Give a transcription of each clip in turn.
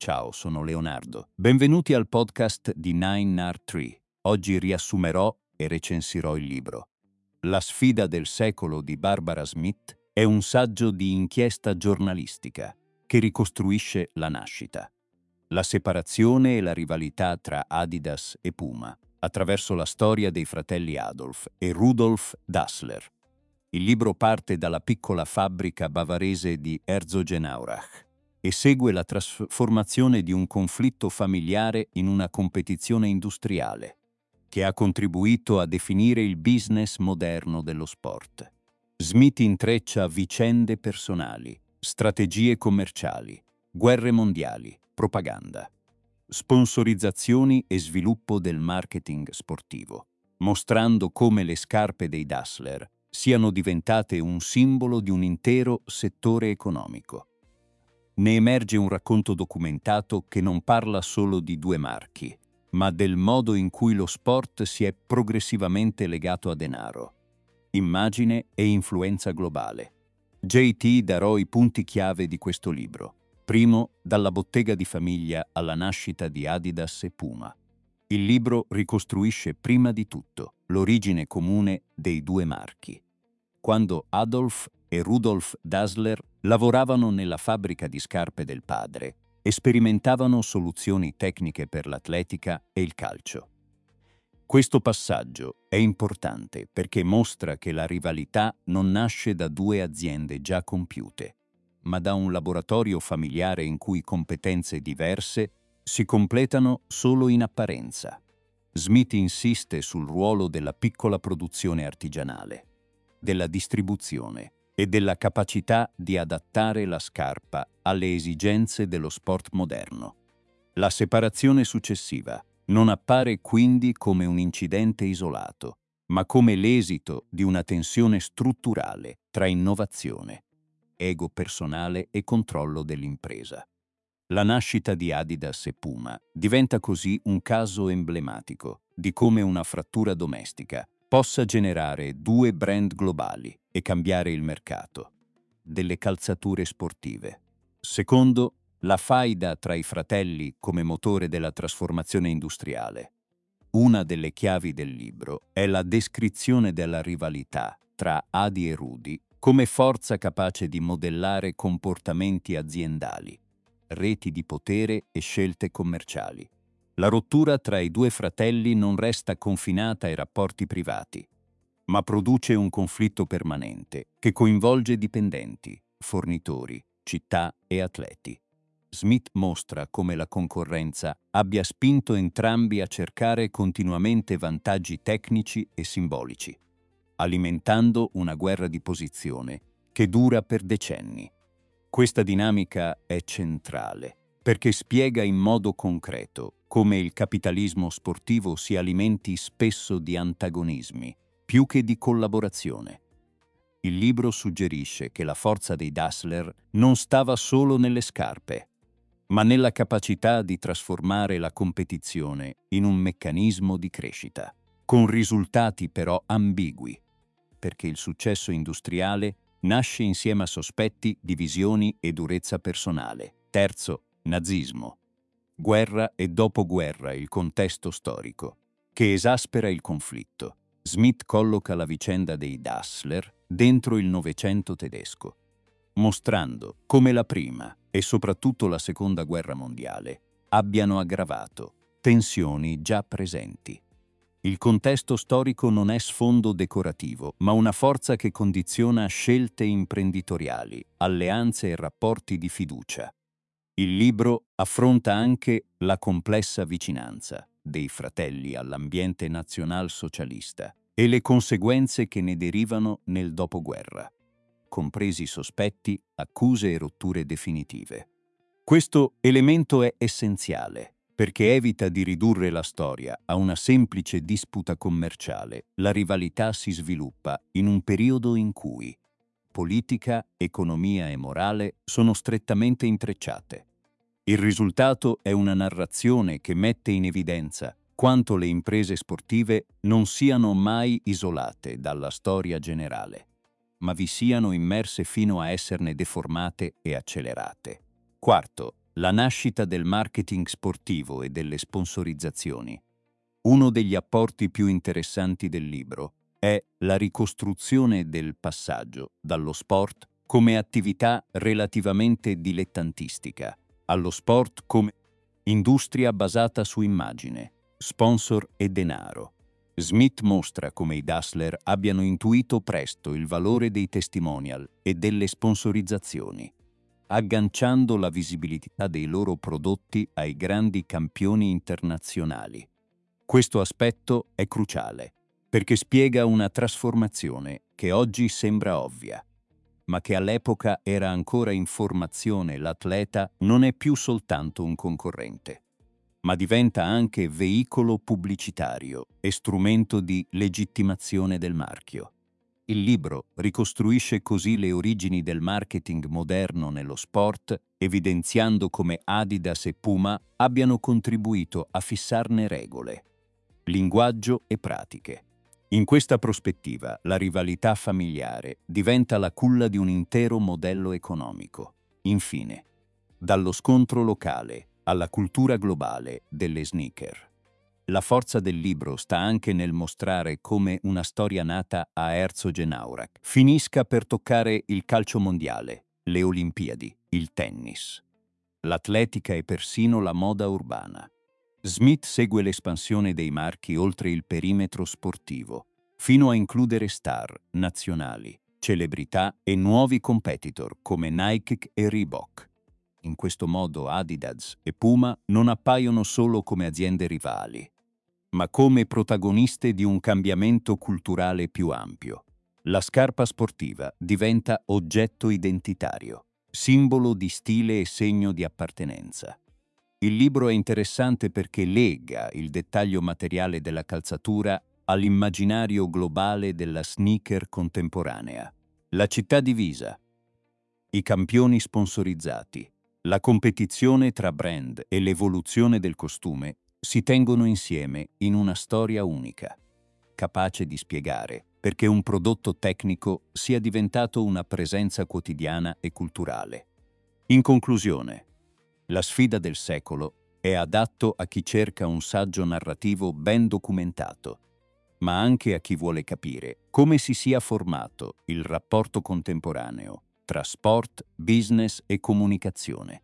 Ciao, sono Leonardo. Benvenuti al podcast di 9R3. Oggi riassumerò e recensirò il libro. La sfida del secolo di Barbara Smith è un saggio di inchiesta giornalistica che ricostruisce la nascita, la separazione e la rivalità tra Adidas e Puma, attraverso la storia dei fratelli Adolf e Rudolf Dassler. Il libro parte dalla piccola fabbrica bavarese di Herzogenaurach e segue la trasformazione di un conflitto familiare in una competizione industriale, che ha contribuito a definire il business moderno dello sport. Smith intreccia vicende personali, strategie commerciali, guerre mondiali, propaganda, sponsorizzazioni e sviluppo del marketing sportivo, mostrando come le scarpe dei Dassler siano diventate un simbolo di un intero settore economico. Ne emerge un racconto documentato che non parla solo di due marchi, ma del modo in cui lo sport si è progressivamente legato a denaro, immagine e influenza globale. JT darò i punti chiave di questo libro. Primo, dalla bottega di famiglia alla nascita di Adidas e Puma. Il libro ricostruisce prima di tutto l'origine comune dei due marchi. Quando Adolf e Rudolf Dassler lavoravano nella fabbrica di scarpe del padre e sperimentavano soluzioni tecniche per l'atletica e il calcio. Questo passaggio è importante perché mostra che la rivalità non nasce da due aziende già compiute, ma da un laboratorio familiare in cui competenze diverse si completano solo in apparenza. Smith insiste sul ruolo della piccola produzione artigianale, della distribuzione e della capacità di adattare la scarpa alle esigenze dello sport moderno. La separazione successiva non appare quindi come un incidente isolato, ma come l'esito di una tensione strutturale tra innovazione, ego personale e controllo dell'impresa. La nascita di Adidas e Puma diventa così un caso emblematico di come una frattura domestica possa generare due brand globali e cambiare il mercato delle calzature sportive. Secondo, la faida tra i fratelli come motore della trasformazione industriale. Una delle chiavi del libro è la descrizione della rivalità tra Adi e Rudy come forza capace di modellare comportamenti aziendali, reti di potere e scelte commerciali. La rottura tra i due fratelli non resta confinata ai rapporti privati, ma produce un conflitto permanente che coinvolge dipendenti, fornitori, città e atleti. Smith mostra come la concorrenza abbia spinto entrambi a cercare continuamente vantaggi tecnici e simbolici, alimentando una guerra di posizione che dura per decenni. Questa dinamica è centrale perché spiega in modo concreto come il capitalismo sportivo si alimenti spesso di antagonismi, più che di collaborazione. Il libro suggerisce che la forza dei Dassler non stava solo nelle scarpe, ma nella capacità di trasformare la competizione in un meccanismo di crescita, con risultati però ambigui, perché il successo industriale nasce insieme a sospetti, divisioni e durezza personale. Terzo, nazismo. Guerra e dopoguerra, il contesto storico, che esaspera il conflitto. Smith colloca la vicenda dei Dassler dentro il Novecento tedesco, mostrando come la Prima e soprattutto la Seconda Guerra Mondiale abbiano aggravato tensioni già presenti. Il contesto storico non è sfondo decorativo, ma una forza che condiziona scelte imprenditoriali, alleanze e rapporti di fiducia. Il libro affronta anche la complessa vicinanza dei fratelli all'ambiente nazionalsocialista e le conseguenze che ne derivano nel dopoguerra, compresi sospetti, accuse e rotture definitive. Questo elemento è essenziale perché evita di ridurre la storia a una semplice disputa commerciale. La rivalità si sviluppa in un periodo in cui politica, economia e morale sono strettamente intrecciate. Il risultato è una narrazione che mette in evidenza quanto le imprese sportive non siano mai isolate dalla storia generale, ma vi siano immerse fino a esserne deformate e accelerate. Quarto, La nascita del marketing sportivo e delle sponsorizzazioni. Uno degli apporti più interessanti del libro è la ricostruzione del passaggio dallo sport come attività relativamente dilettantistica allo sport come industria basata su immagine, sponsor e denaro. Smith mostra come i Dassler abbiano intuito presto il valore dei testimonial e delle sponsorizzazioni, agganciando la visibilità dei loro prodotti ai grandi campioni internazionali. Questo aspetto è cruciale, perché spiega una trasformazione che oggi sembra ovvia, ma che all'epoca era ancora in formazione. L'atleta non è più soltanto un concorrente, ma diventa anche veicolo pubblicitario e strumento di legittimazione del marchio. Il libro ricostruisce così le origini del marketing moderno nello sport, evidenziando come Adidas e Puma abbiano contribuito a fissarne regole, linguaggio e pratiche. In questa prospettiva, la rivalità familiare diventa la culla di un intero modello economico. Infine, dallo scontro locale alla cultura globale delle sneaker. La forza del libro sta anche nel mostrare come una storia nata a Herzogenaurach finisca per toccare il calcio mondiale, le Olimpiadi, il tennis, l'atletica e persino la moda urbana. Smith segue l'espansione dei marchi oltre il perimetro sportivo, fino a includere star nazionali, celebrità e nuovi competitor come Nike e Reebok. In questo modo Adidas e Puma non appaiono solo come aziende rivali, ma come protagoniste di un cambiamento culturale più ampio. La scarpa sportiva diventa oggetto identitario, simbolo di stile e segno di appartenenza. Il libro è interessante perché lega il dettaglio materiale della calzatura all'immaginario globale della sneaker contemporanea. La città divisa, i campioni sponsorizzati, la competizione tra brand e l'evoluzione del costume si tengono insieme in una storia unica, capace di spiegare perché un prodotto tecnico sia diventato una presenza quotidiana e culturale. In conclusione, La sfida del secolo è adatto a chi cerca un saggio narrativo ben documentato, ma anche a chi vuole capire come si sia formato il rapporto contemporaneo tra sport, business e comunicazione.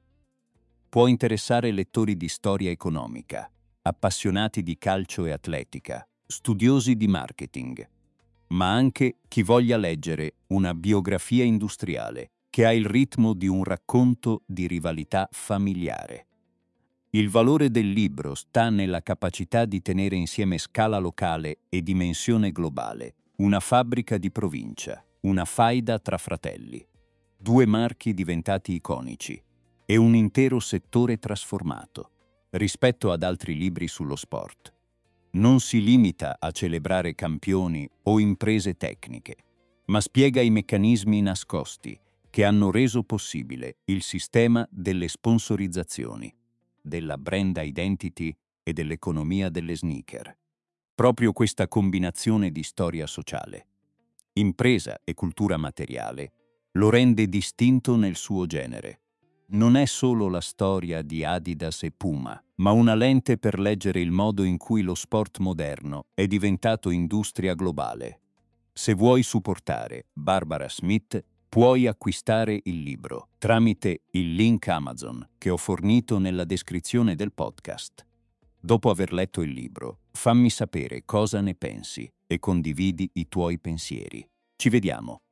Può interessare lettori di storia economica, appassionati di calcio e atletica, studiosi di marketing, ma anche chi voglia leggere una biografia industriale che ha il ritmo di un racconto di rivalità familiare. Il valore del libro sta nella capacità di tenere insieme scala locale e dimensione globale, una fabbrica di provincia, una faida tra fratelli, due marchi diventati iconici e un intero settore trasformato. Rispetto ad altri libri sullo sport, non si limita a celebrare campioni o imprese tecniche, ma spiega i meccanismi nascosti che hanno reso possibile il sistema delle sponsorizzazioni, della brand identity e dell'economia delle sneaker. Proprio questa combinazione di storia sociale, impresa e cultura materiale lo rende distinto nel suo genere. Non è solo la storia di Adidas e Puma, ma una lente per leggere il modo in cui lo sport moderno è diventato industria globale. Se vuoi supportare Barbara Smith, puoi acquistare il libro tramite il link Amazon che ho fornito nella descrizione del podcast. Dopo aver letto il libro, fammi sapere cosa ne pensi e condividi i tuoi pensieri. Ci vediamo!